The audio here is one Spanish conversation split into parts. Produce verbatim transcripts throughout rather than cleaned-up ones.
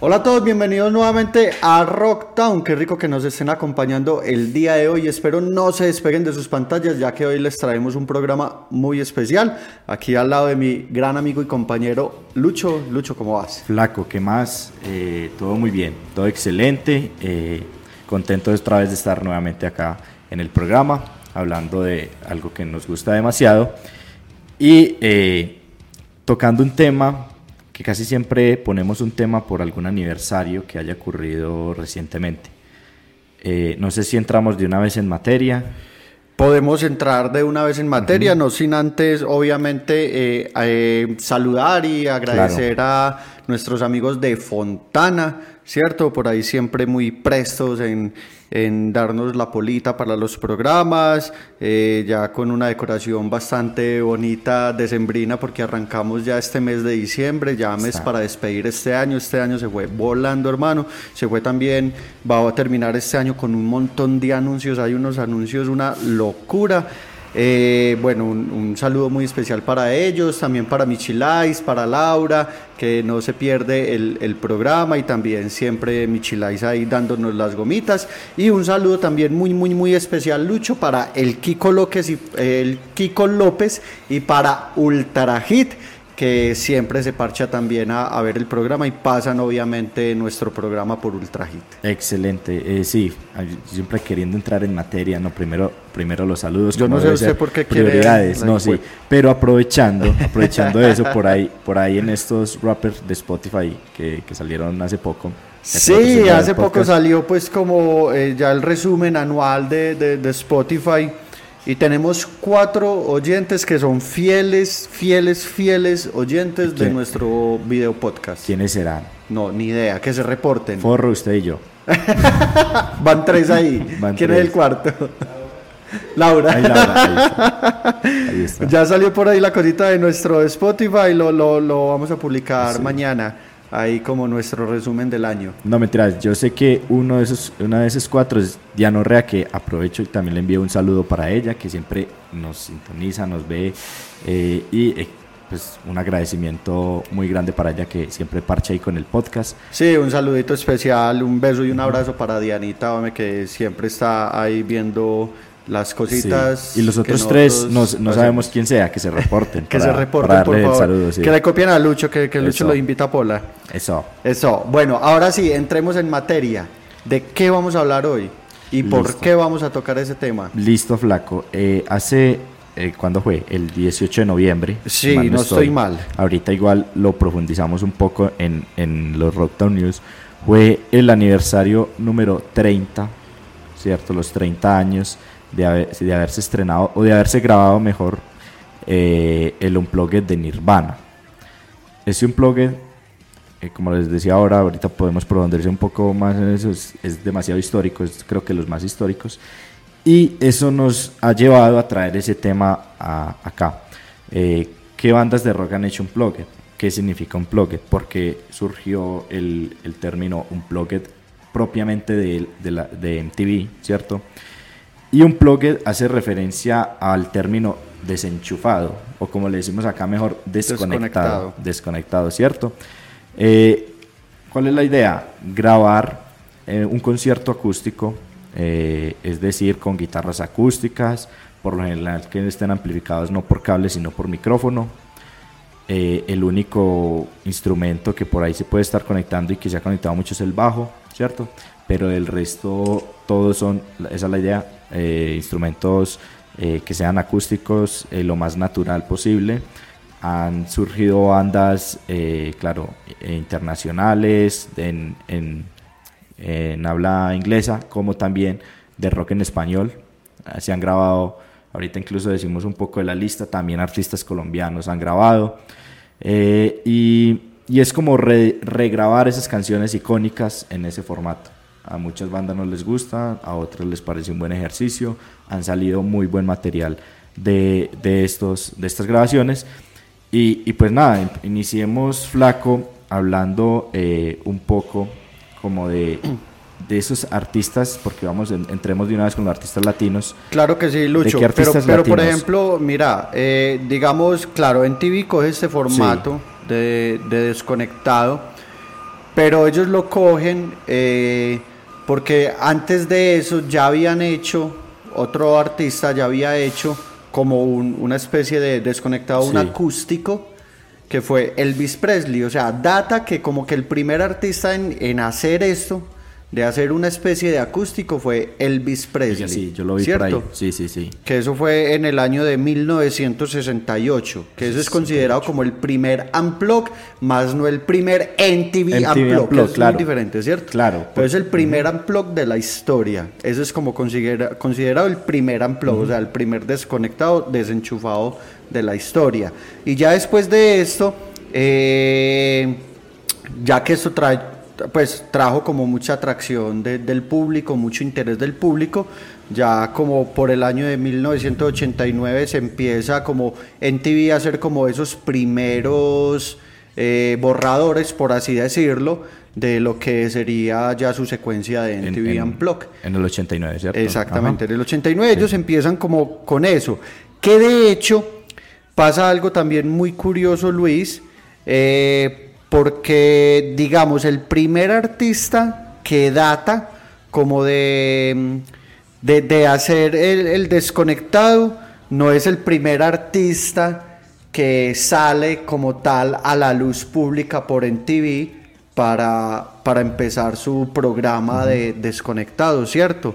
Hola a todos, bienvenidos nuevamente a Rocktown. Qué rico que nos estén acompañando el día de hoy. Espero no se despeguen de sus pantallas, ya que hoy les traemos un programa muy especial. Aquí al lado de mi gran amigo y compañero Lucho. Lucho, ¿cómo vas? Flaco, ¿qué más? Eh, todo muy bien, todo excelente. Eh, contento otra vez de estar nuevamente acá en el programa, hablando de algo que nos gusta demasiado y eh, tocando un tema que casi siempre ponemos un tema por algún aniversario que haya ocurrido recientemente. Eh, no sé si entramos de una vez en materia. Podemos entrar de una vez en materia, uh-huh. no sin antes, obviamente, eh, eh, saludar y agradecer claro. a nuestros amigos de Fontana, ¿cierto? Por ahí siempre muy prestos en, en darnos la polita para los programas, eh, ya con una decoración bastante bonita, decembrina, porque arrancamos ya este mes de diciembre, ya mes Está. para despedir este año. Este año se fue volando, hermano. Se fue también, va a terminar este año con un montón de anuncios, hay unos anuncios, una locura. Eh, bueno, un, un saludo muy especial para ellos, también para Michilais, para Laura, que no se pierde el, el programa, y también siempre Michilais ahí dándonos las gomitas. Y un saludo también muy, muy, muy especial, Lucho, para el Kiko López y, el Kiko López y para Ultra Hit, que siempre se parcha también a, a ver el programa y pasan obviamente nuestro programa por Ultra Hit. Excelente, eh, sí, siempre queriendo entrar en materia, no, primero, primero los saludos. Yo no sé usted por qué prioridades, quiere, no, sí, pero aprovechando, aprovechando eso, por ahí, por ahí en estos rappers de Spotify que, que salieron hace poco. Sí, hace poco salió pues como eh, ya el resumen anual de, de, de Spotify. Y tenemos cuatro oyentes que son fieles, fieles, fieles oyentes de nuestro video podcast. ¿Quiénes serán? No, ni idea, que se reporten. Forro, usted y yo. Van tres ahí. Van ¿Quién tres. Es el cuarto? Laura. Ahí, Laura ahí, está. Ahí está. Ya salió por ahí la cosita de nuestro Spotify, lo, lo, lo vamos a publicar sí. mañana. Ahí como nuestro resumen del año. No, mentiras, yo sé que uno de esos, una de esos cuatro es Diana Orrea, que aprovecho y también le envío un saludo para ella, que siempre nos sintoniza, nos ve, eh, y eh, pues un agradecimiento muy grande para ella, que siempre parcha ahí con el podcast. Sí, un saludito especial, un beso y un abrazo para Dianita, hombre, que siempre está ahí viendo las cositas. Sí. Y los otros tres no, no sabemos quién sea, que se reporten. que para, se reporten, por favor. Saludo, sí. Que le copien a Lucho, que, que Lucho lo invita a Pola. Eso. Eso. Bueno, ahora sí, entremos en materia. ¿De qué vamos a hablar hoy? ¿Y Listo. por qué vamos a tocar ese tema? Listo, flaco. Eh, hace, eh, ¿cuándo fue? El dieciocho de noviembre. Sí, no, no estoy, estoy mal. Ahorita igual lo profundizamos un poco en, en los Rocktown News. Fue el aniversario número treinta, ¿cierto? Los treinta años de, haber, de haberse estrenado, o de haberse grabado mejor, eh, el Unplugged de Nirvana. Ese Unplugged, eh, como les decía ahora, ahorita podemos profundizar un poco más en eso, es, es demasiado histórico, es creo que los más históricos, y eso nos ha llevado a traer ese tema a, acá. Eh, ¿Qué bandas de rock han hecho Unplugged? ¿Qué significa Unplugged? Porque surgió el, el término Unplugged propiamente de, de, la, de M T V, ¿cierto? Y Unplugged hace referencia al término desenchufado, o como le decimos acá mejor, desconectado, desconectado, desconectado, ¿cierto? Eh, ¿Cuál es la idea? Grabar eh, un concierto acústico, eh, es decir, con guitarras acústicas, por lo general que estén amplificados no por cable sino por micrófono. Eh, el único instrumento que por ahí se puede estar conectando y que se ha conectado mucho es el bajo, ¿cierto? Pero el resto, todos son, esa es la idea, eh, instrumentos eh, que sean acústicos, eh, lo más natural posible. Han surgido bandas, eh, claro, eh, internacionales, en, en, en habla inglesa, como también de rock en español. Eh, se han grabado, ahorita incluso decimos un poco de la lista, también artistas colombianos han grabado. Eh, y, y es como re, regrabar esas canciones icónicas en ese formato. A muchas bandas no les gusta, a otras les parece un buen ejercicio, han salido muy buen material de, de, estos, de estas grabaciones. Y, y pues nada, iniciemos, flaco, hablando eh, un poco como de, de esos artistas, porque vamos, en, entremos de una vez con los artistas latinos. Claro que sí, Lucho, ¿De qué artistas pero, pero latinos? Por ejemplo, mira, eh, digamos, claro, en T V coge este formato sí. de, de desconectado, pero ellos lo cogen eh, porque antes de eso ya habían hecho, otro artista ya había hecho como un, una especie de desconectado, sí. un acústico, que fue Elvis Presley. O sea, data que como que el primer artista en, en hacer esto, de hacer una especie de acústico, fue Elvis Presley. Sí, yo lo vi ¿cierto? por ahí. Sí, sí, sí. Que eso fue en el año de mil novecientos sesenta y ocho, que eso es considerado como el primer Unplugged, más no el primer M T V, M T V Unplugged, que es claro. muy diferente, ¿cierto? Claro. Pero es el primer uh-huh. Unplugged de la historia. Eso es como considera, considerado el primer Unplugged, uh-huh. o sea, el primer desconectado, desenchufado de la historia. Y ya después de esto, eh, ya que esto trae pues trajo como mucha atracción de, del público, mucho interés del público, ya como por el año de mil novecientos ochenta y nueve se empieza como M T V a hacer como esos primeros eh, borradores, por así decirlo, de lo que sería ya su secuencia de M T V Unplugged. En el ochenta y nueve, ¿cierto? Exactamente, Ajá. en el ochenta y nueve sí. ellos empiezan como con eso, que de hecho pasa algo también muy curioso, Luis, eh, porque, digamos, el primer artista que data como de, de, de hacer el, el desconectado no es el primer artista que sale como tal a la luz pública por M T V para, para empezar su programa uh-huh. de desconectado, ¿cierto?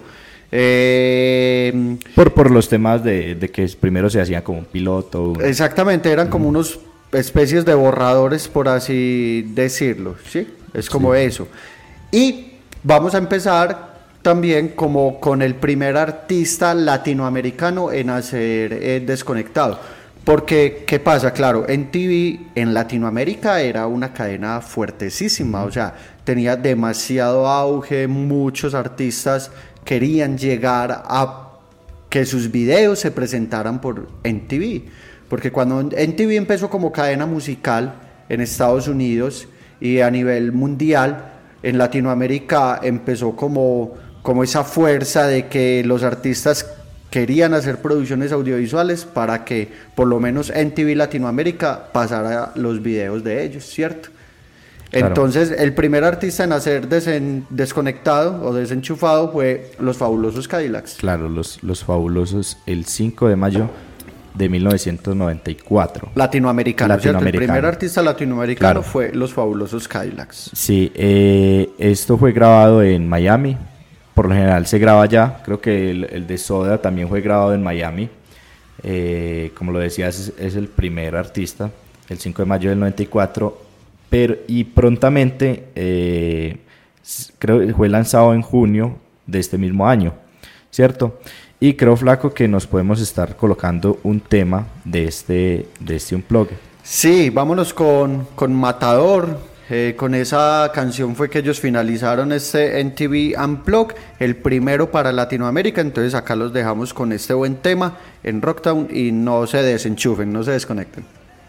Eh, por, por los temas de, de que primero se hacía como un piloto. Un... Exactamente, eran uh-huh. como unos... especies de borradores, por así decirlo, ¿sí? Es como sí. eso. Y vamos a empezar también como con el primer artista latinoamericano en hacer eh, desconectado. Porque, ¿qué pasa? Claro, M T V en Latinoamérica era una cadena fuertesísima, o sea, tenía demasiado auge, muchos artistas querían llegar a que sus videos se presentaran por M T V. Porque cuando M T V empezó como cadena musical en Estados Unidos y a nivel mundial, en Latinoamérica empezó como, como esa fuerza de que los artistas querían hacer producciones audiovisuales para que por lo menos M T V Latinoamérica pasara los videos de ellos, ¿cierto? Claro. Entonces el primer artista en hacer desen, desconectado o desenchufado fue Los Fabulosos Cadillacs. Claro, los, los Fabulosos, el cinco de mayo de mil novecientos noventa y cuatro. Latinoamericano, Latinoamericano. ¿cierto? El primer artista latinoamericano claro. fue Los Fabulosos Cadillacs. Sí, eh, esto fue grabado en Miami, por lo general se graba allá, creo que el, el de Soda también fue grabado en Miami, eh, como lo decías, es, es el primer artista, el cinco de mayo del noventa y cuatro, pero, y prontamente, eh, creo que fue lanzado en junio de este mismo año, ¿cierto? Y creo, Flaco, que nos podemos estar colocando un tema de este, de este Unplugged. Sí, vámonos con, con Matador. Eh, con esa canción fue que ellos finalizaron este M T V Unplugged, el primero para Latinoamérica. Entonces acá los dejamos con este buen tema en Rocktown y no se desenchufen, no se desconecten.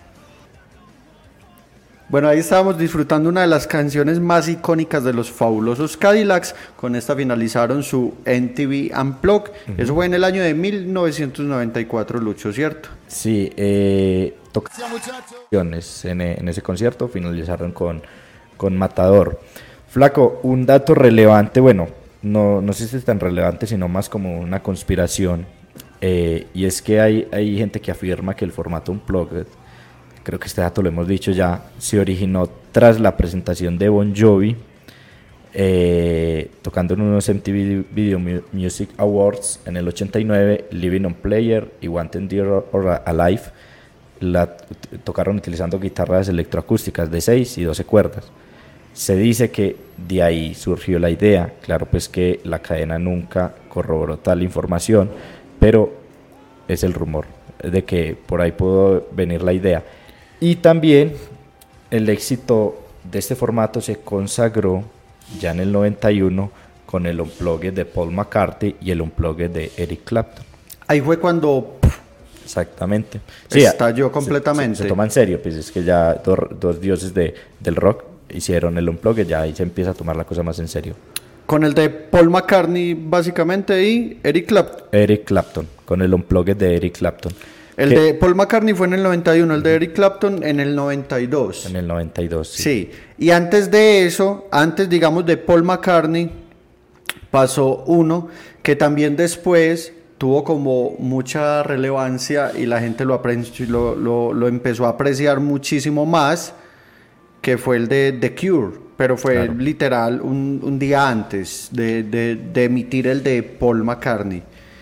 Bueno, ahí estábamos disfrutando una de las canciones más icónicas de Los Fabulosos Cadillacs. Con esta finalizaron su M T V Unplugged. Uh-huh. Eso fue en el año de mil novecientos noventa y cuatro, Lucho, ¿cierto? Sí, eh, tocaciones en, en ese concierto finalizaron con, con Matador. Flaco, un dato relevante, bueno, no, no sé si es tan relevante, sino más como una conspiración. Eh, y es que hay, hay gente que afirma que el formato Unplugged, creo que este dato lo hemos dicho ya, se originó tras la presentación de Bon Jovi, eh, tocando en unos M T V Video Music Awards en el ochenta y nueve, Living on Player y Wanted Dead or Alive, la tocaron utilizando guitarras electroacústicas de seis y doce cuerdas. Se dice que de ahí surgió la idea, claro pues que la cadena nunca corroboró tal información, pero es el rumor de que por ahí pudo venir la idea. Y también el éxito de este formato se consagró ya en el noventa y uno con el Unplugged de Paul McCartney y el Unplugged de Eric Clapton. Ahí fue cuando... Exactamente. Sí, estalló completamente. Se, se, se toma en serio, pues es que ya dos, dos dioses de, del rock hicieron el Unplugged, ya ahí se empieza a tomar la cosa más en serio. Con el de Paul McCartney básicamente y Eric Clapton. Eric Clapton, con el Unplugged de Eric Clapton. El de Paul McCartney fue en el noventa y uno, el de Eric Clapton en el noventa y dos. En el noventa y dos, sí. Sí, y antes de eso, antes digamos de Paul McCartney, pasó uno que también después tuvo como mucha relevancia y la gente lo, apre- lo, lo, lo empezó a apreciar muchísimo más, que fue el de The Cure, pero fue claro. literal un, un día antes de, de, de emitir el de Paul McCartney.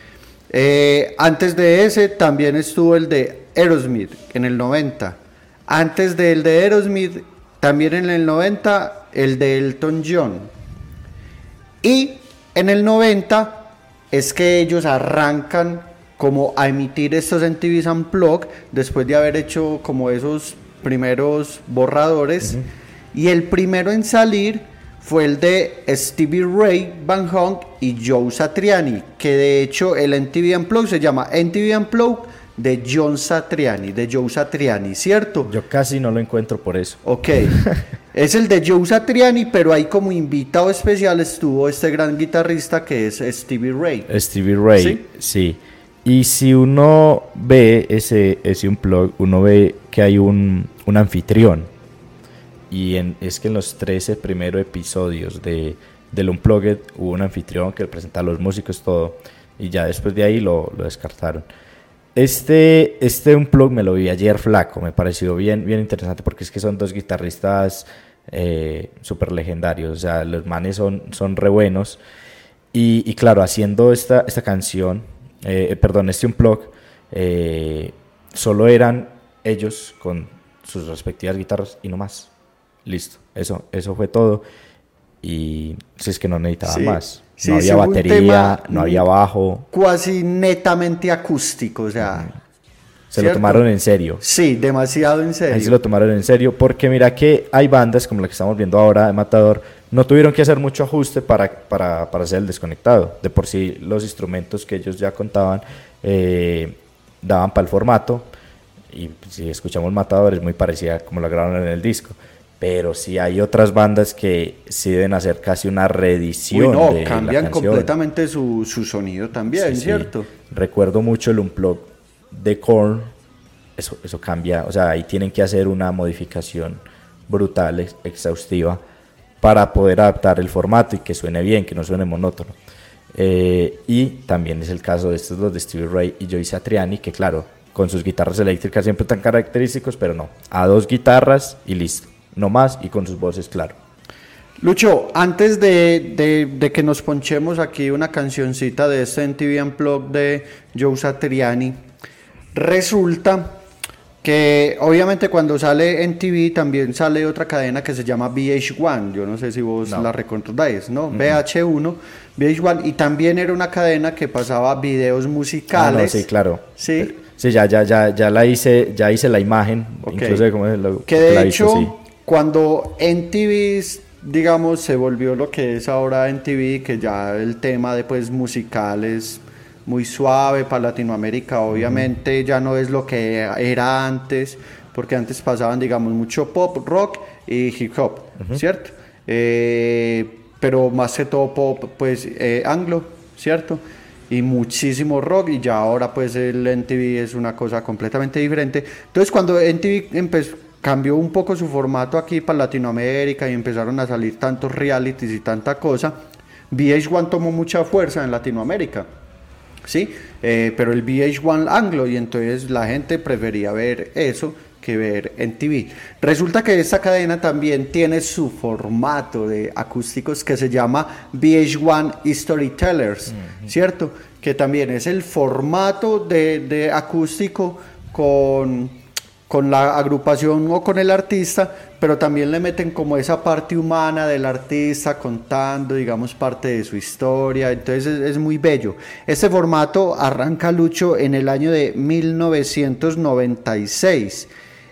Eh, antes de ese también estuvo el de Aerosmith en el noventa. Antes del de Aerosmith, también en el noventa, el de Elton John. Y en el noventa es que ellos arrancan como a emitir estos M T V's Unplugged después de haber hecho como esos primeros borradores. Uh-huh. Y el primero en salir fue el de Stevie Ray Van Hunt y Joe Satriani, que de hecho el M T V Unplugged se llama M T V Unplugged de John Satriani, de Joe Satriani, ¿cierto? Yo casi no lo encuentro por eso. Ok, es el de Joe Satriani, pero ahí como invitado especial estuvo este gran guitarrista que es Stevie Ray. Stevie Ray, sí. sí. Y si uno ve ese, ese Unplugged, uno ve que hay un, un anfitrión. Y en, es que en los trece primeros episodios de, del Unplugged hubo un anfitrión que presentaba a los músicos, todo, y ya después de ahí lo, lo descartaron. Este, este Unplugged me lo vi ayer flaco, me pareció bien, bien interesante porque es que son dos guitarristas eh, súper legendarios, o sea, los manes son, son re buenos. Y, y claro, haciendo esta, esta canción, eh, perdón, este Unplugged, eh, solo eran ellos con sus respectivas guitarras y no más. Listo, eso, eso fue todo. Y si es que no necesitaba sí, más. No sí, había sí, batería, no había bajo. Casi netamente acústico, o sea. Se ¿cierto? Lo tomaron en serio. Sí, demasiado en serio. Ahí se lo tomaron en serio, porque mira que hay bandas como la que estamos viendo ahora de Matador, no tuvieron que hacer mucho ajuste para, para, para hacer el desconectado. De por sí los instrumentos que ellos ya contaban eh, daban para el formato. Y si escuchamos Matador es muy parecida como la grabaron en el disco. Pero sí hay otras bandas que sí deben hacer casi una reedición. Uy, no, de cambian la canción. Completamente su, su sonido también, sí, ¿cierto? Sí. Recuerdo mucho el Unplugged de Korn, eso, eso cambia, o sea, ahí tienen que hacer una modificación brutal, ex, exhaustiva, para poder adaptar el formato y que suene bien, que no suene monótono. Eh, y también es el caso de estos dos, de Stevie Ray y Joe Satriani, que claro, con sus guitarras eléctricas siempre tan característicos, pero no, a dos guitarras y listo. No más, y con sus voces, claro. Lucho, antes de, de, de que nos ponchemos aquí una cancioncita de este M T V Unplugged de Joe Satriani, resulta que obviamente cuando sale M T V también sale otra cadena que se llama V H uno, yo no sé si vos no. la recordáis, ¿no? Uh-huh. V H uno, V H uno, y también era una cadena que pasaba videos musicales. Ah, no, sí, claro. Sí. Sí, ya, ya, ya, ya la hice, ya hice la imagen, okay. Incluso de cómo es lo que de hecho, visto, sí. Cuando M T V, digamos, se volvió lo que es ahora M T V, que ya el tema de pues musical es muy suave para Latinoamérica, obviamente uh-huh. ya no es lo que era antes, porque antes pasaban, digamos, mucho pop, rock y hip hop, uh-huh. ¿cierto? Eh, pero más que todo pop, pues, eh, anglo, ¿cierto? Y muchísimo rock, y ya ahora pues el M T V es una cosa completamente diferente. Entonces cuando M T V empezó, cambió un poco su formato aquí para Latinoamérica y empezaron a salir tantos realities y tanta cosa, V H uno tomó mucha fuerza en Latinoamérica, ¿sí? Eh, pero el V H uno anglo, y entonces la gente prefería ver eso que ver M T V. Resulta que esta cadena también tiene su formato de acústicos que se llama V H uno Storytellers, uh-huh. ¿cierto? Que también es el formato de, de acústico con... con la agrupación o con el artista, pero también le meten como esa parte humana del artista contando, digamos, parte de su historia, entonces es, es muy bello. Este formato arranca, Lucho, en el año de mil novecientos noventa y seis,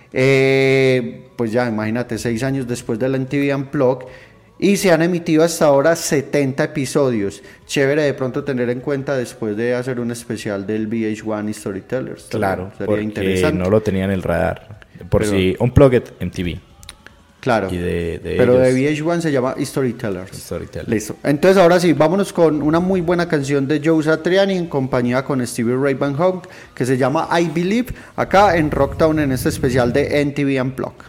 eh, pues ya imagínate, seis años después del M T V Unplugged, y se han emitido hasta ahora setenta episodios. Chévere de pronto tener en cuenta después de hacer un especial del V H uno Storytellers. Claro, sería porque interesante. No lo tenía en el radar. Por Pero, si Unplugged M T V. Claro, y de, de pero ellos. de V H uno se llama Storytellers. Storytellers. Listo. Entonces ahora sí, vámonos con una muy buena canción de Joe Satriani en compañía con Stevie Ray Vaughan Hawk, que se llama I Believe, acá en Rocktown en este especial de M T V Unplugged.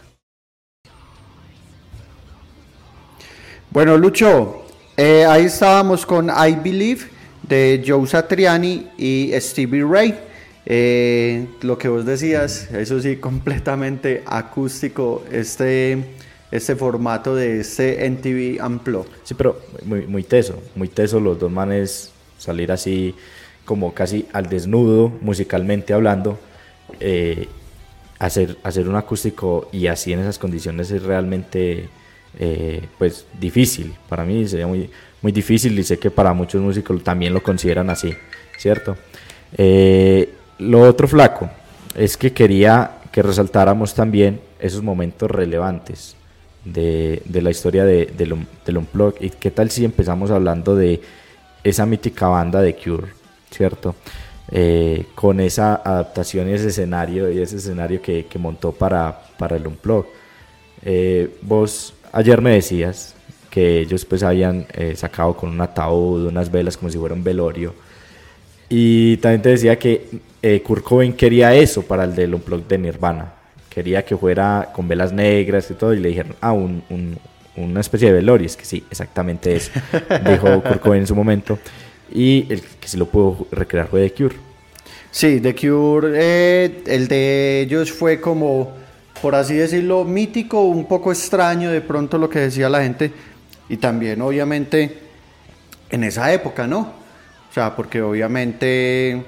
Bueno, Lucho, eh, ahí estábamos con I Believe de Joe Satriani y Stevie Ray. Eh, lo que vos decías, eso sí, completamente acústico, este, este formato de este M T V Unplugged. Sí, pero muy, muy teso, muy teso los dos manes salir así como casi al desnudo, musicalmente hablando, eh, hacer, hacer un acústico y así en esas condiciones es realmente eh, pues difícil, para mí sería muy, muy difícil y sé que para muchos músicos también lo consideran así, ¿cierto? Eh, Lo otro, flaco, es que quería que resaltáramos también esos momentos relevantes de, de la historia de, de lo, del Unplugged. ¿Y qué tal si empezamos hablando de esa mítica banda de Cure, ¿cierto? Eh, con esa adaptación y ese escenario, y ese escenario que, que montó para, para el Unplugged. Eh, vos ayer me decías que ellos pues habían eh, sacado con un ataúd, unas velas como si fuera un velorio. Y también te decía que eh, Kurt Cobain quería eso para el del Unplugged de Nirvana. Quería que fuera con velas negras y todo. Y le dijeron, ah, un, un, una especie de velorio. Es que sí, exactamente eso, dijo Kurt Cobain en su momento. Y el que sí lo pudo recrear fue The Cure. Sí, The Cure, eh, el de ellos fue como, por así decirlo, mítico, un poco extraño de pronto lo que decía la gente. Y también, obviamente, en esa época, ¿no? O sea, porque obviamente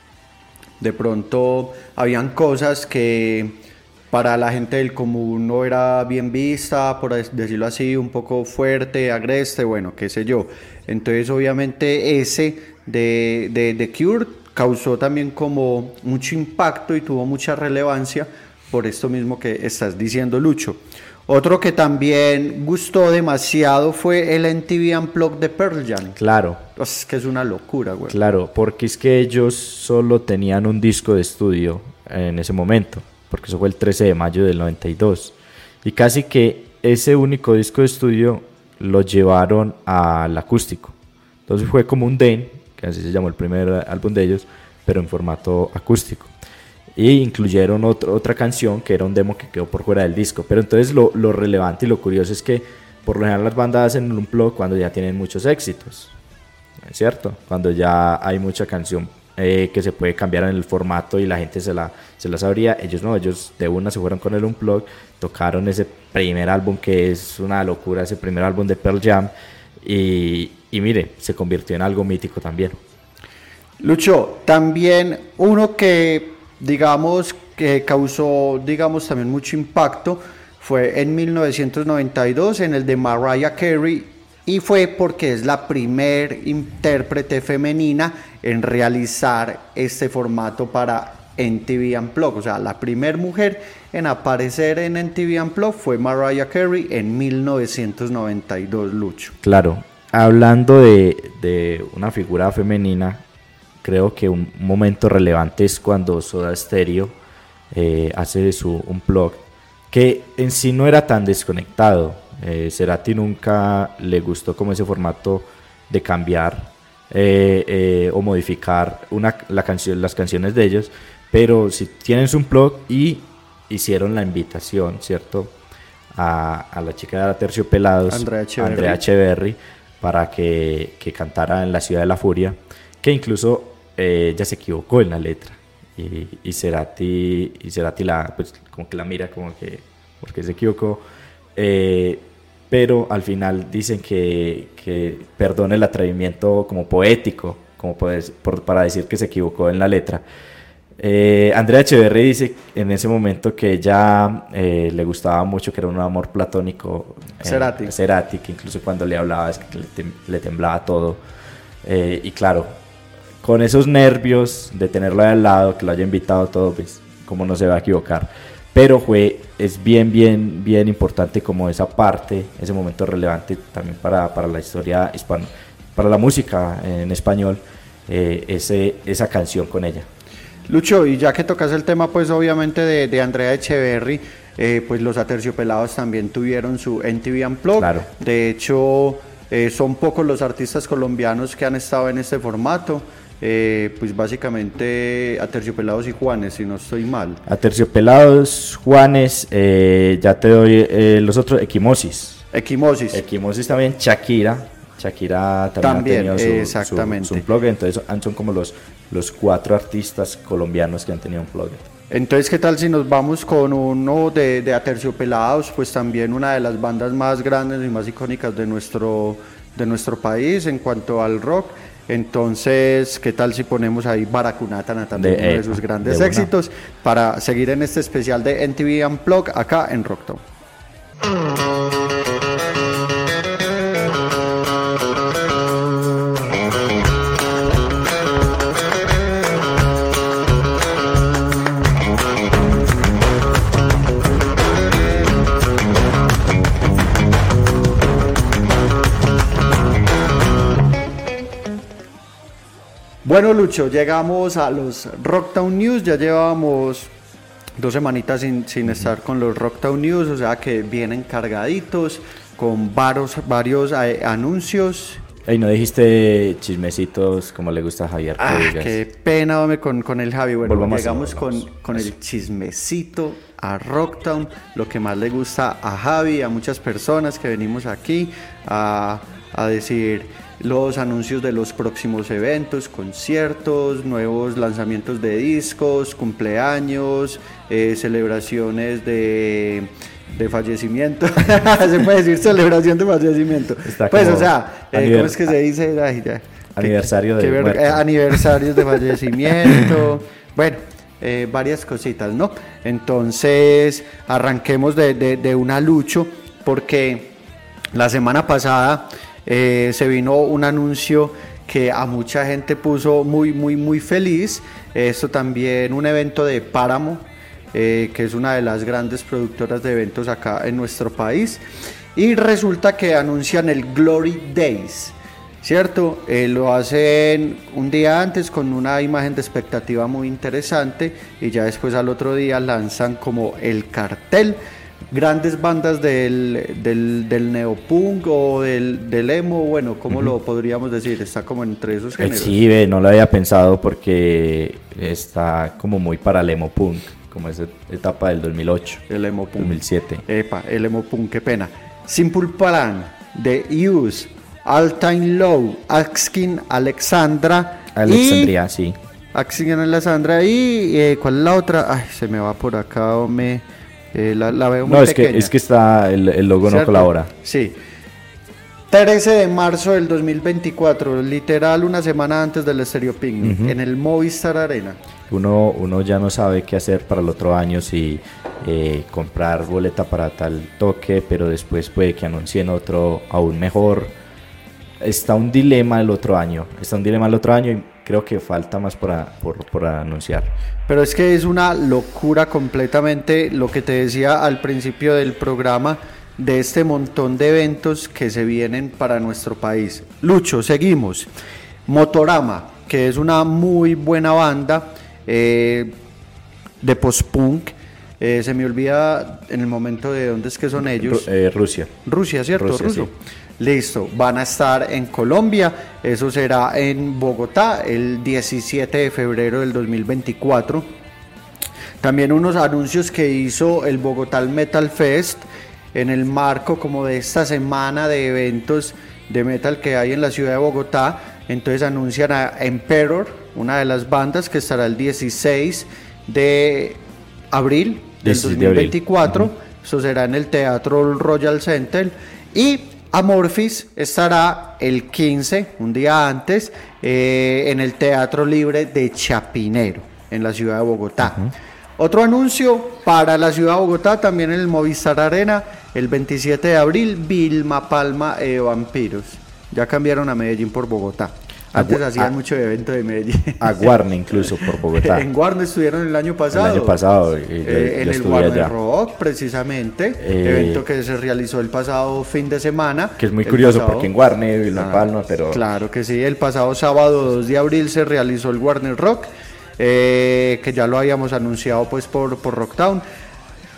de pronto habían cosas que para la gente del común no era bien vista, por decirlo así, un poco fuerte, agreste, bueno, qué sé yo. Entonces obviamente ese de, de, de Cure causó también como mucho impacto y tuvo mucha relevancia por esto mismo que estás diciendo, Lucho. Otro que también gustó demasiado fue el M T V Unplugged de Pearl Jam. Claro. Es que es una locura, güey. Claro, porque es que ellos solo tenían un disco de estudio en ese momento, porque eso fue el trece de mayo del noventa y dos. Y casi que ese único disco de estudio lo llevaron al acústico. Entonces fue como un D E N, que así se llamó el primer álbum de ellos, pero en formato acústico. Y incluyeron otro, otra canción que era un demo que quedó por fuera del disco. Pero entonces lo, lo relevante y lo curioso es que por lo general las bandas hacen un unplug cuando ya tienen muchos éxitos, ¿es cierto? Cuando ya hay mucha canción eh, que se puede cambiar en el formato y la gente se la, se la sabría. Ellos no, ellos de una se fueron con el unplug, tocaron ese primer álbum que es una locura, ese primer álbum de Pearl Jam y, y mire, se convirtió en algo mítico también. Lucho, también uno que digamos que causó digamos también mucho impacto fue en mil novecientos noventa y dos en el de Mariah Carey, y fue porque es la primer intérprete femenina en realizar este formato para M T V Unplugged. O sea, la primer mujer en aparecer en M T V Unplugged fue Mariah Carey en mil novecientos noventa y dos, Lucho. Claro, hablando de, de una figura femenina, creo que un momento relevante es cuando Soda Stereo eh, hace su Unplugged, que en sí no era tan desconectado. Eh, Cerati nunca le gustó como ese formato de cambiar eh, eh, o modificar una, la canción, las canciones de ellos, pero si tienen su Unplugged y hicieron la invitación, ¿cierto? A, a la chica de Aterciopelados, Andrea Echeverry, Andrea Echeverry para que, que cantara en La Ciudad de la Furia, que incluso eh, ella se equivocó en la letra y, y Cerati y Cerati la, pues, como que la mira como que porque se equivocó, eh, pero al final dicen que, que perdone el atrevimiento como poético, como por, por, para decir que se equivocó en la letra. eh, Andrea Echeverry dice en ese momento que ella eh, le gustaba mucho, que era un amor platónico, eh, Cerati. Cerati, que incluso cuando le hablaba es que le, tem, le temblaba todo, eh, y claro, con esos nervios de tenerlo al lado, que lo haya invitado todo, pues cómo no se va a equivocar. Pero fue, es bien, bien, bien importante como esa parte, ese momento relevante también para, para la historia hispana, para la música en español, eh, ese, esa canción con ella. Lucho, y ya que tocas el tema, pues obviamente de, de Andrea Echeverry, eh, pues los Aterciopelados también tuvieron su M T V Unplugged. Claro. De hecho, eh, son pocos los artistas colombianos que han estado en este formato. Eh, pues básicamente Aterciopelados y Juanes, si no estoy mal. Aterciopelados, Juanes, eh, ya te doy eh, los otros, Equimosis. Equimosis. Equimosis también, Shakira. Shakira también, también ha tenido su, exactamente. su, su unplugged, entonces son como los, los cuatro artistas colombianos que han tenido un unplugged. Entonces, ¿qué tal si nos vamos con uno de, de Aterciopelados? Pues también una de las bandas más grandes y más icónicas de nuestro, de nuestro país en cuanto al rock. Entonces, ¿qué tal si ponemos ahí Baracunatana también, de, uno de sus grandes de éxitos, para seguir en este especial de M T V Unplugged acá en Rocktown? Bueno, Lucho, llegamos a los Rocktown News, ya llevábamos dos semanitas sin, sin estar con los Rocktown News, o sea que vienen cargaditos, con varios, varios eh, anuncios. Ey, no dijiste chismecitos como le gusta a Javier. Ah, qué pena, hombre, con, con el Javi. Bueno, volvamos llegamos con, con el chismecito a Rocktown, lo que más le gusta a Javi, a muchas personas que venimos aquí a, a decir los anuncios de los próximos eventos, conciertos, nuevos lanzamientos de discos, cumpleaños, eh, celebraciones de, de fallecimiento. Se puede decir celebración de fallecimiento. Está pues, o sea, eh, ¿cómo es que se dice? Ay, ya. Aniversario que, de que ver, eh, aniversarios de fallecimiento. Bueno, eh, varias cositas, ¿no? Entonces, arranquemos de, de, de una Lucho, porque la semana pasada Eh, se vino un anuncio que a mucha gente puso muy muy muy feliz. Esto también un evento de Páramo, eh, que es una de las grandes productoras de eventos acá en nuestro país, y resulta que anuncian el Glory Days, ¿cierto? Eh, lo hacen un día antes con una imagen de expectativa muy interesante y ya después al otro día lanzan como el cartel. Grandes bandas del, del, del neopunk o del, del emo, bueno, ¿cómo uh-huh. lo podríamos decir? Está como entre esos géneros. Sí, ve, no lo había pensado porque está como muy para el emo punk, como esa etapa del dos mil ocho. El emo punk. dos mil siete. Epa, el emo punk, qué pena. Simple Plan, The Use, All Time Low, Asking Alexandra. Alexandria, y, sí. Asking Alexandra y, eh, ¿cuál es la otra? Ay, se me va por acá, me... Eh, la, la veo muy no, es pequeña. que, es que está el, el logo ¿cierto? No colabora. Sí. trece de marzo del dos mil veinticuatro, literal una semana antes del Stereo Picnic, uh-huh. en el Movistar Arena. Uno, uno ya no sabe qué hacer para el otro año, si eh, comprar boleta para tal toque, pero después puede que anuncien otro aún mejor. Está un dilema el otro año, está un dilema el otro año y creo que falta más por, a, por, por anunciar. Pero es que es una locura completamente lo que te decía al principio del programa, de este montón de eventos que se vienen para nuestro país. Lucho, seguimos. Motorama, que es una muy buena banda eh, de post-punk. Eh, se me olvida en el momento de dónde es que son ellos. Ru- eh, Rusia. Rusia, ¿cierto? Rusia, Ruso. Sí. Listo, van a estar en Colombia, eso será en Bogotá el diecisiete de febrero del dos mil veinticuatro. También unos anuncios que hizo el Bogotá Metal Fest en el marco como de esta semana de eventos de metal que hay en la ciudad de Bogotá. Entonces anuncian a Emperor, una de las bandas, que estará el dieciséis de abril del dos mil veinticuatro. Uh-huh. Eso será en el Teatro Royal Center. Y Amorphis estará el quince, un día antes, eh, en el Teatro Libre de Chapinero, en la ciudad de Bogotá. Uh-huh. Otro anuncio para la ciudad de Bogotá, también en el Movistar Arena, el veintisiete de abril, Vilma Palma eh, Vampiros. Ya cambiaron a Medellín por Bogotá. Antes Agu- hacían a- mucho evento de Medellín. A Guarne incluso por Bogotá. En Guarne estuvieron el año pasado. El año pasado. Y, eh, y, en el Guarne allá. Rock, precisamente. Eh, evento que se realizó el pasado fin de semana. Que es muy curioso pasado, porque en Guarne, Vilma ah, Palma, pero... Claro que sí, el pasado sábado dos de abril se realizó el Guarne Rock, eh, que ya lo habíamos anunciado pues por, por Rocktown.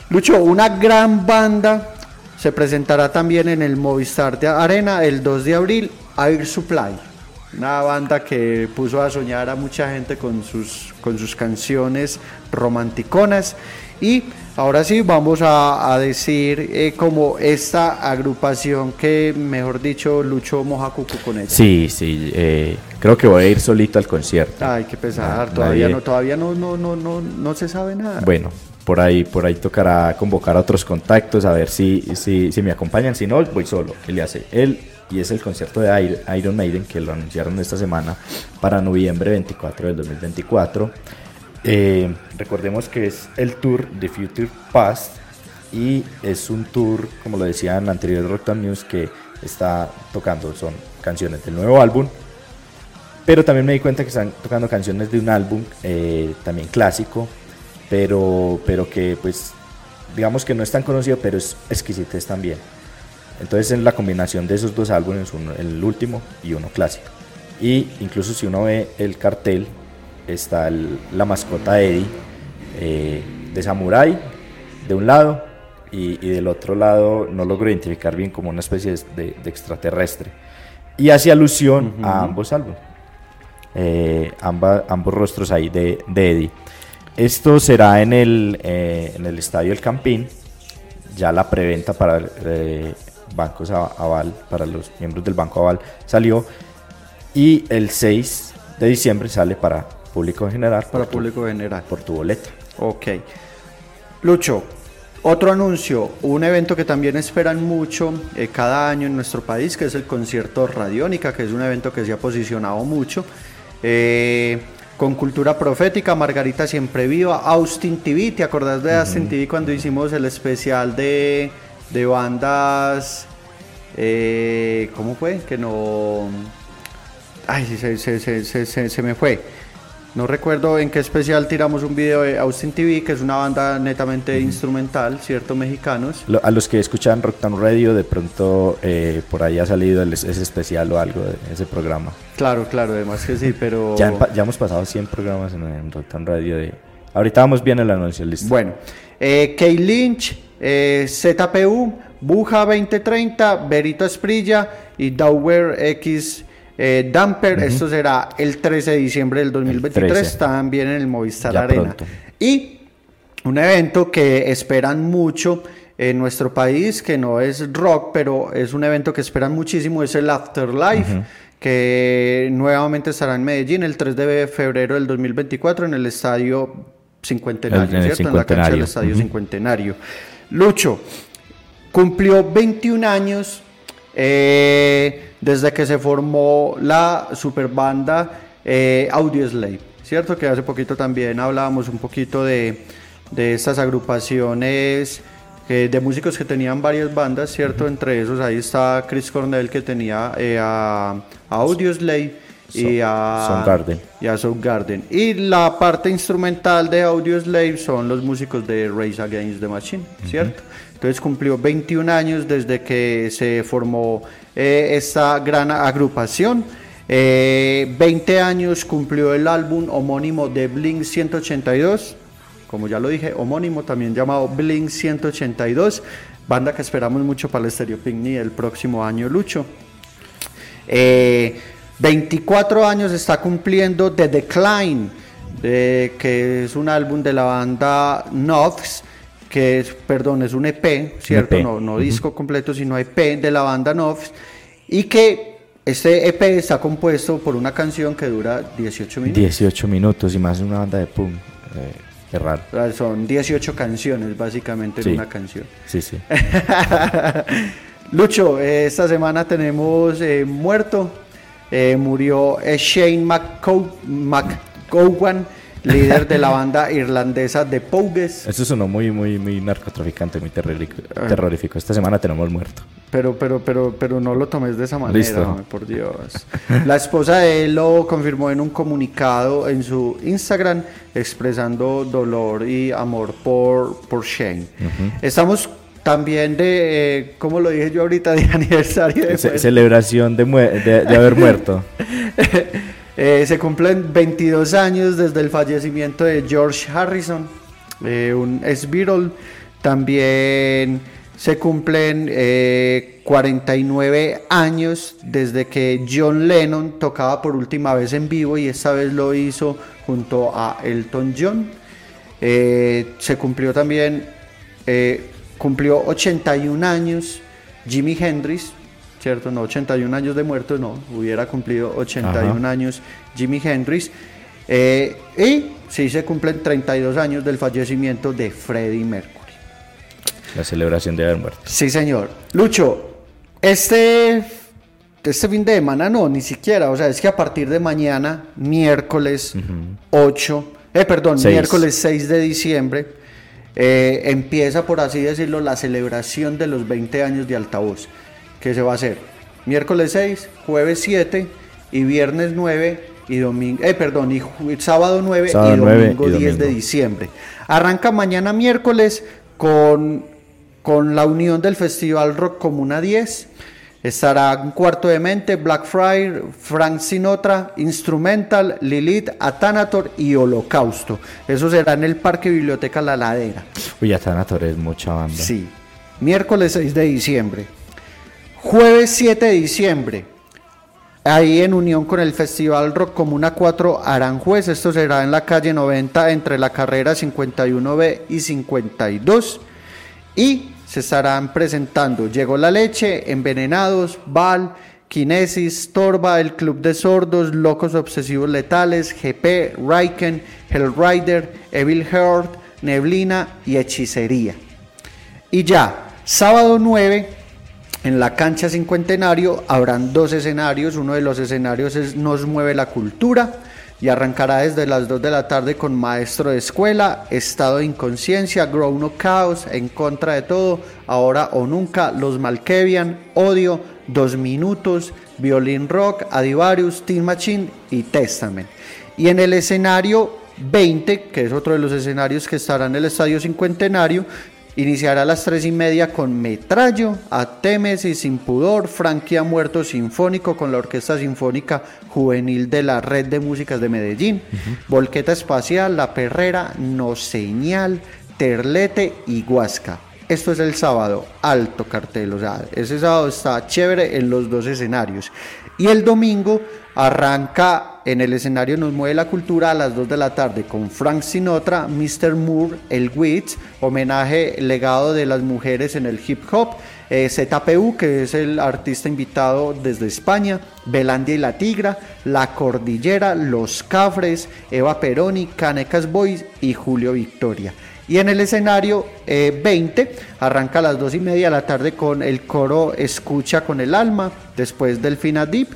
Lucho, una gran banda se presentará también en el Movistar de Arena el dos de abril, Air Supply. Una banda que puso a soñar a mucha gente con sus, con sus canciones romanticonas. Y ahora sí vamos a, a decir eh, como esta agrupación que, mejor dicho, Lucho moja cucu con ella. Sí, sí, eh, creo que voy a ir solito al concierto. Ay, qué pesar, nah, todavía, nadie... no, todavía no, no, no, no, no se sabe nada. Bueno, por ahí, por ahí tocará convocar a otros contactos a ver si, si, si me acompañan. Si no, voy solo. ¿Qué le hace? Él, y es el concierto de Iron Maiden que lo anunciaron esta semana para noviembre veinticuatro del dos mil veinticuatro. Eh, recordemos que es el tour de Future Past y es un tour, como lo decía en la anterior Rocktown News, que está tocando, son canciones del nuevo álbum, pero también me di cuenta que están tocando canciones de un álbum eh, también clásico, pero, pero que pues digamos que no es tan conocido, pero es exquisitez también. Entonces es la combinación de esos dos álbumes, uno, el último y uno clásico. Y incluso si uno ve el cartel, está el, la mascota Eddie eh, de Samurai de un lado y, y del otro lado no logro identificar bien, como una especie de, de extraterrestre, y hace alusión uh-huh. a ambos álbumes, eh, amba, ambos rostros ahí de, de Eddie. Esto será en el, eh, en el Estadio El Campín. Ya la preventa para eh, Bancos Aval, para los miembros del Banco Aval salió, y el seis de diciembre sale para público general. Para público tu, general. Por tu boleta. Ok. Lucho, otro anuncio, un evento que también esperan mucho eh, cada año en nuestro país, que es el concierto Radiónica, que es un evento que se ha posicionado mucho. Eh, con cultura profética, Margarita Siempre Viva, Austin T V. ¿Te acordás de uh-huh. Austin T V cuando hicimos el especial de, de bandas? Eh, ¿Cómo fue? Que no... Ay, se, se, se, se, se, se me fue. No recuerdo en qué especial tiramos un video de Austin T V, que es una banda netamente uh-huh. instrumental, ¿cierto? Mexicanos. Lo, a los que escuchan Rocktown Radio, de pronto eh, por ahí ha salido el, ese especial o algo de ese programa. Claro, claro, además que sí, pero... ya, ya hemos pasado cien programas en, en Rocktown Radio. De... Ahorita vamos bien el anuncio, listo. Bueno, eh, Kay Lynch, eh, Z P U, Buja veinte treinta, Berito Esprilla y Dower X... Eh, Damper, uh-huh. Esto será el trece de diciembre del dos mil veintitrés, también en el Movistar ya Arena. Pronto. Y un evento que esperan mucho en nuestro país, que no es rock, pero es un evento que esperan muchísimo, es el Afterlife, uh-huh. que nuevamente estará en Medellín el tres de febrero del dos mil veinticuatro en el Estadio Cincuentenario, el, ¿cierto? Cincuentenario. En la cancha del Estadio uh-huh. Cincuentenario. Lucho, cumplió veintiún años eh, desde que se formó la superbanda eh, Audioslave, ¿cierto? Que hace poquito también hablábamos un poquito de, de estas agrupaciones eh, de músicos que tenían varias bandas, ¿cierto? Uh-huh. Entre esos ahí está Chris Cornell, que tenía eh, a, a Audioslave y a Soundgarden. y a Soundgarden. Y la parte instrumental de Audioslave son los músicos de Rage Against the Machine, ¿cierto? Uh-huh. Entonces cumplió veintiún años desde que se formó eh, esta gran agrupación. Eh, veinte años cumplió el álbum homónimo de Blink ciento ochenta y dos, como ya lo dije, homónimo, también llamado Blink ciento ochenta y dos, banda que esperamos mucho para el Stereo Picnic el próximo año, Lucho. Eh, veinticuatro años está cumpliendo The Decline, eh, que es un álbum de la banda Nox, que es, perdón, es un E P, ¿cierto? E P. No, no uh-huh. disco completo, sino E P de la banda Nox, y que este E P está compuesto por una canción que dura dieciocho minutos. dieciocho minutos y más una banda de punk. Eh, qué raro. Son dieciocho canciones básicamente sí. en una canción. Sí, sí. Lucho, eh, esta semana tenemos eh, muerto. Eh, murió eh, Shane McGowan, líder de la banda irlandesa The Pogues. Eso sonó muy, muy, muy narcotraficante, muy terrorífico. terrorífico. Esta semana tenemos muerto. Pero, pero, pero, pero no lo tomes de esa manera, Listo. Hombre, por Dios. La esposa de él lo confirmó en un comunicado en su Instagram, expresando dolor y amor por, por Shane. Uh-huh. Estamos también de, eh, como lo dije yo ahorita, de aniversario de Ce- celebración de, mu- de, de haber muerto. eh, se cumplen veintidós años desde el fallecimiento de George Harrison, eh, un ex Beatle, También se cumplen eh, cuarenta y nueve años desde que John Lennon tocaba por última vez en vivo, y esta vez lo hizo junto a Elton John. Eh, se cumplió también, eh, cumplió ochenta y un años Jimi Hendrix, ¿cierto? No, ochenta y un años de muerto, no, hubiera cumplido ochenta y un Ajá. años Jimi Hendrix. Eh, y sí, se cumplen treinta y dos años del fallecimiento de Freddie Mercury. La celebración de haber muerto. Sí, señor. Lucho, este, este fin de semana no, ni siquiera. O sea, es que a partir de mañana, miércoles uh-huh. ocho, eh, perdón, seis. miércoles seis de diciembre, eh, empieza, por así decirlo, la celebración de los veinte años de Altavoz, que se va a hacer miércoles seis, jueves siete y viernes nueve y domingo, eh, perdón, y ju- sábado nueve sábado y domingo diez de diciembre. Arranca mañana miércoles con... con la unión del Festival Rock Comuna diez, estará un Cuarto de Mente, Black Friday, Frank Sinatra, Instrumental, Lilith, Athanator y Holocausto. Eso será en el Parque Biblioteca La Ladera. Uy, Athanator es mucha banda. Sí, miércoles seis de diciembre. Jueves siete de diciembre, ahí en unión con el Festival Rock Comuna cuatro Aranjuez, esto será en la calle noventa entre la carrera cincuenta y uno B y cincuenta y dos, y se estarán presentando Llegó la Leche, Envenenados, Val, Kinesis, Torba, El Club de Sordos, Locos Obsesivos Letales, G P, Raiken, Hellrider, Evil Heart, Neblina y Hechicería. Y ya, sábado nueve, en la cancha Cincuentenario habrán dos escenarios. Uno de los escenarios es Nos Mueve la Cultura, y arrancará desde las dos de la tarde con Maestro de Escuela, Estado de Inconsciencia, Grown Up Chaos, En Contra de Todo, Ahora o Nunca, Los Malkevian, Odio, Dos Minutos, Violín Rock, Adivarius, Teen Machine y Testament. Y en el escenario veinte, que es otro de los escenarios que estará en el Estadio Cincuentenario, iniciará a las tres y media con Metrallo, Atemes y Sin Pudor, Franquia Muerto Sinfónico con la Orquesta Sinfónica Juvenil de la Red de Músicas de Medellín, uh-huh. Volqueta Espacial, La Perrera, No Señal, Terlete y Huasca. Esto es el sábado, alto cartel, o sea, ese sábado está chévere en los dos escenarios. Y el domingo arranca en el escenario Nos Mueve la Cultura a las dos de la tarde con Frank Sinatra, mister Moore, El Witz, homenaje legado de las mujeres en el hip hop, eh, Z P U, que es el artista invitado desde España, Belandia y la Tigra, La Cordillera, Los Cafres, Eva Peroni, Canecas Boys y Julio Victoria. Y en el escenario eh, veinte arranca a las dos y media de la tarde con el coro Escucha con el Alma, después Delfina Deep,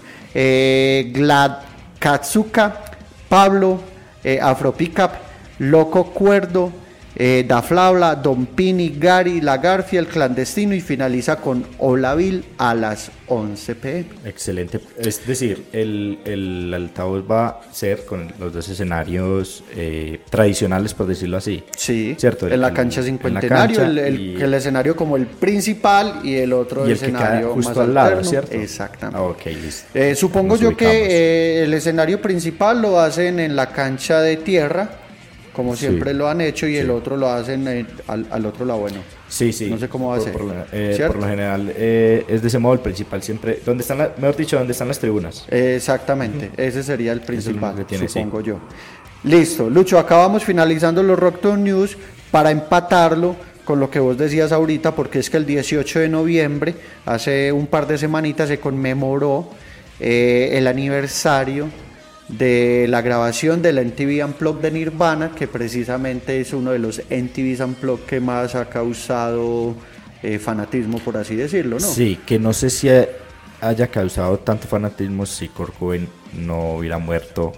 eh, Glad Katsuka, Pablo, eh, Afro Pickup, Loco Cuerdo, eh, Da Flavla, Don Pini, Gary, La Garfia, El Clandestino, y finaliza con Olaville a las once pe eme. Excelente, es decir, el, el altavoz va a ser con los dos escenarios eh, tradicionales, por decirlo así. Sí, ¿cierto? En la cancha Cincuentenario, el, el, y... el escenario como el principal y el otro y el escenario justo más al lado, alterno. ¿cierto? Exactamente. Ah, okay, listo. Eh, supongo Nos yo ubicamos. que eh, el escenario principal lo hacen en la cancha de tierra, como siempre sí. lo han hecho, y sí. el otro lo hacen eh, al, al otro lado, bueno. Sí, sí. No sé cómo va a ser. Por, por, eh, por lo general eh, es de ese modo el principal siempre. ¿Dónde están la, mejor dicho, dónde están las tribunas? Eh, exactamente, uh-huh. ese sería el principal, es el tiene, supongo sí. yo. Listo, Lucho, acabamos finalizando los Rocktown News para empatarlo con lo que vos decías ahorita, porque es que el dieciocho de noviembre, hace un par de semanitas, se conmemoró eh, el aniversario de la grabación del M T V Unplugged de Nirvana, que precisamente es uno de los M T Vs Unplugged que más ha causado eh, fanatismo, por así decirlo, ¿no? Sí, que no sé si haya causado tanto fanatismo si Kurt Cobain no hubiera muerto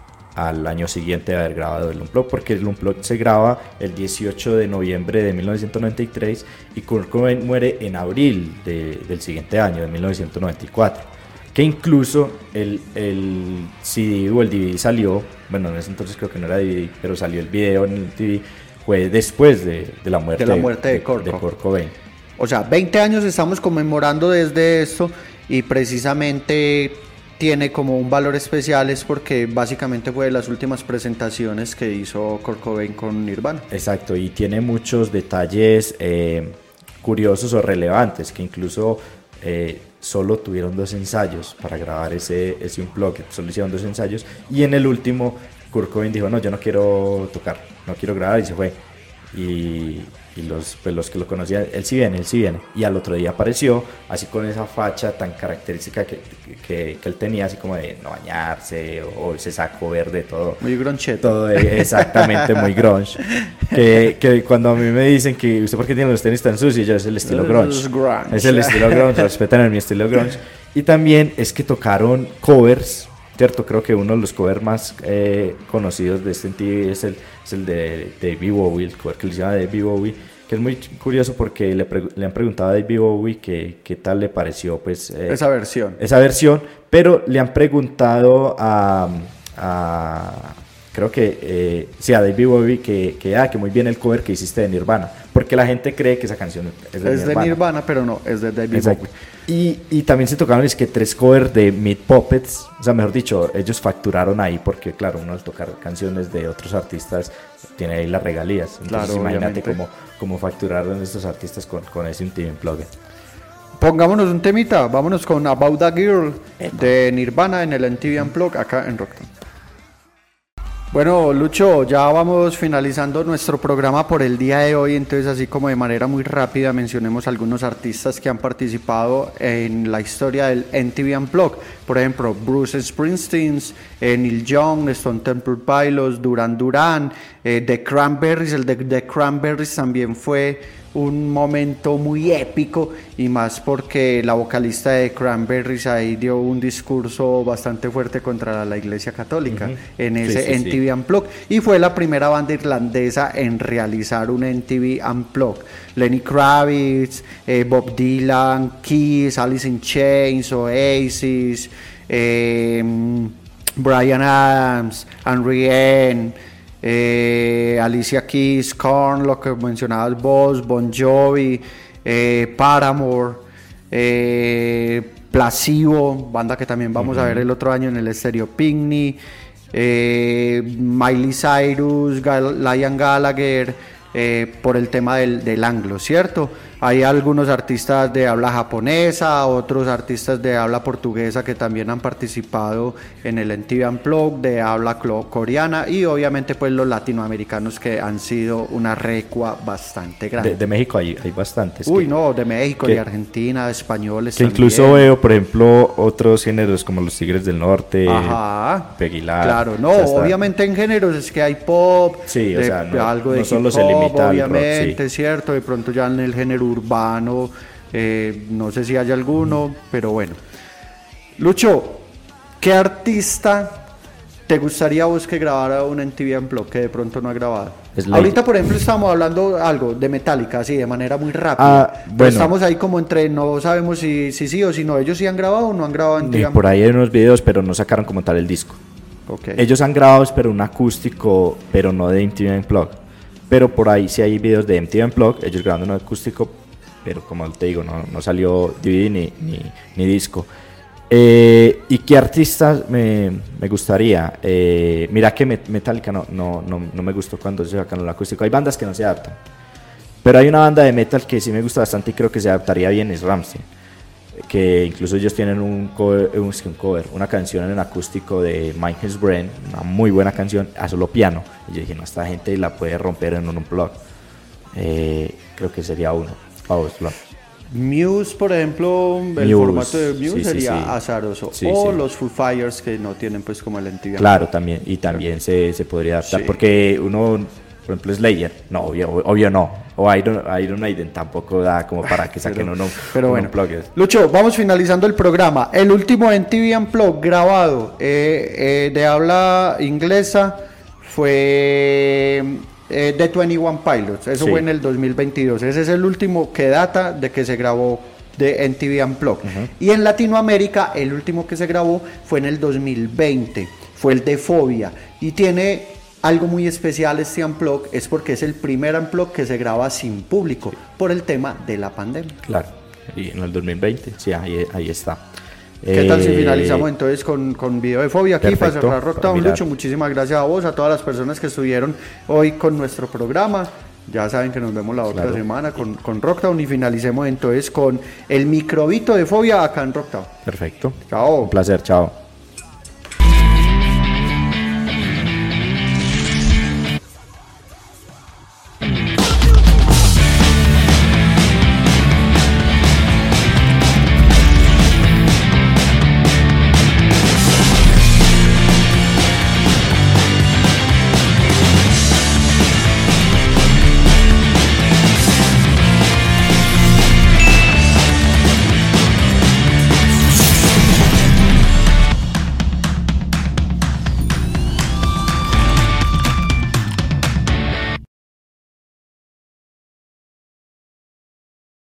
al año siguiente de haber grabado el Unplugged, porque el Unplugged se graba el dieciocho de noviembre de mil novecientos noventa y tres y Kurt Cobain muere en abril de, del siguiente año, de mil novecientos noventa y cuatro. Que incluso el, el C D o el D V D salió, bueno, en ese entonces creo que no era D V D, pero salió el video en el T V, fue después de, de la muerte de, la muerte de, de, Kurt, de Kurt Cobain. O sea, veinte años estamos conmemorando desde esto, y precisamente tiene como un valor especial es porque básicamente fue de las últimas presentaciones que hizo Kurt Cobain con Nirvana. Exacto, y tiene muchos detalles eh, curiosos o relevantes, que incluso eh, solo tuvieron dos ensayos para grabar ese, ese Unplugged, solo hicieron dos ensayos, y en el último Kurt Cobain dijo, no, yo no quiero tocar, no quiero grabar, y se fue. Y, y los, pues los que lo conocían, él sí viene, él sí viene. Y al otro día apareció, así con esa facha tan característica que, que, que él tenía, así como de no bañarse, o, o ese saco verde, todo. Muy gronchete. Todo, exactamente, muy grunge. Que, que cuando a mí me dicen que, ¿usted por qué tiene los tenis tan sucios? Yo, es el estilo grunge. Es, grunge. Es el estilo grunge, respetan en mi estilo grunge. Y también es que tocaron covers, ¿cierto? Creo que uno de los covers más eh, conocidos de este M T V es el, es el de David Bowie, el cover que le hicieron a David Bowie, que es muy curioso porque le, pre- le han preguntado a David Bowie que, qué tal le pareció pues, eh, esa versión. Esa versión, pero le han preguntado a, a creo que, eh, sí, a David Bowie que, que, ah, que muy bien el cover que hiciste de Nirvana, porque la gente cree que esa canción es de es Nirvana. de Nirvana, pero no, es de David Exacto. Bowie. Y, y también se tocaron es que tres covers de Meat Puppets, o sea, mejor dicho, ellos facturaron ahí porque, claro, uno al tocar canciones de otros artistas tiene ahí las regalías. Entonces, claro, imagínate cómo, cómo facturaron estos artistas con, con ese M T V Unplugged. Pongámonos un temita, vámonos con About a Girl de Nirvana en el M T V Unplugged acá en Rocktown. Bueno, Lucho, ya vamos finalizando nuestro programa por el día de hoy, entonces así como de manera muy rápida mencionemos algunos artistas que han participado en la historia del M T V Unplugged. Por ejemplo, Bruce Springsteen, eh, Neil Young, Stone Temple Pilots, Duran Duran, eh, The Cranberries. El de The Cranberries también fue un momento muy épico, y más porque la vocalista de Cranberries ahí dio un discurso bastante fuerte contra la Iglesia Católica uh-huh. en ese sí, sí, M T V sí. Unplugged, y fue la primera banda irlandesa en realizar un M T V Unplugged. Lenny Kravitz, eh, Bob Dylan, Kiss, Alice in Chains, Oasis, eh, Bryan Adams, Henry Eh, Alicia Keys, Korn, lo que mencionabas vos, Bon Jovi, eh, Paramore, eh, Placebo, banda que también vamos uh-huh. a ver el otro año en el Stereo Picnic, eh, Miley Cyrus, Gal- Liam Gallagher, eh, por el tema del, del anglo, ¿cierto? Hay algunos artistas de habla japonesa, otros artistas de habla portuguesa que también han participado en el M T V Unplugged, de habla coreana, y obviamente pues los latinoamericanos, que han sido una recua bastante grande. De, de México hay, hay bastantes. Uy, que, no, de México, que, de Argentina, de españoles que también. Incluso veo, por ejemplo, otros géneros como los Tigres del Norte, Ajá. Peguilar. Claro, no, o sea, obviamente en géneros es que hay pop, sí, de, o sea, no, algo de no solo hip hop, se limita obviamente, al rock, sí. ¿cierto? De pronto ya en el género urbano, eh, no sé si hay alguno, pero bueno. Lucho, ¿qué artista te gustaría a vos que grabara un M T V Unplugged que de pronto no ha grabado? Ahorita, por ejemplo, estamos hablando algo de Metallica, así, de manera muy rápida. Ah, bueno. Pero estamos ahí como entre, no sabemos si, si sí o si no. ¿Ellos sí han grabado o no han grabado M T V Unplugged? Por ahí hay unos videos, pero no sacaron como tal el disco. Okay. Ellos han grabado, pero un acústico, pero no de M T V Unplugged. Pero por ahí sí hay videos de M T V Unplugged, ellos grabando un acústico, pero como te digo, no, no salió D V D ni, ni, ni disco. Eh, ¿Y qué artistas me, me gustaría? Eh, mira que Metallica no, no, no, no me gustó cuando se sacan el acústico. Hay bandas que no se adaptan, pero hay una banda de metal que sí me gusta bastante y creo que se adaptaría bien, es Rammstein, que incluso ellos tienen un cover, un, un cover una canción en acústico de Mike His Brain, una muy buena canción a solo piano, y yo dije, no, esta gente la puede romper en un unplug. Eh, creo que sería uno. Vamos, oh, Muse, por ejemplo, el Muse, formato de Muse sí, sería sí, sí. azaroso. Sí, o sí. los Foo Fighters, que no tienen pues como el M T V. Claro, también, y también se, se podría adaptar, sí. Porque uno, por ejemplo, Slayer, no, obvio, obvio no, o Iron, Iron Maiden tampoco da como para que saquen uno. Pero bueno, unplugged. Lucho, vamos finalizando el programa. El último M T V Unplugged grabado eh, eh, de habla inglesa fue eh, de veintiuno Pilots, eso sí. Fue en el dos mil veintidós, ese es el último que data de que se grabó de M T V Unplugged. Uh-huh. Y en Latinoamérica el último que se grabó fue en el dos mil veinte, fue el de Fobia, y tiene algo muy especial este Unplugged, es porque es el primer Unplugged que se graba sin público, por el tema de la pandemia. Claro, y en el dos mil veinte, sí, ahí, ahí está. ¿Qué tal si finalizamos entonces con, con video de Fobia aquí perfecto, para cerrar Rockdown? Lucho, muchísimas gracias a vos, a todas las personas que estuvieron hoy con nuestro programa. Ya saben que nos vemos la otra claro. semana con, con Rockdown y finalicemos entonces con el microbito de Fobia acá en Rockdown. Perfecto. Chao. Un placer, chao.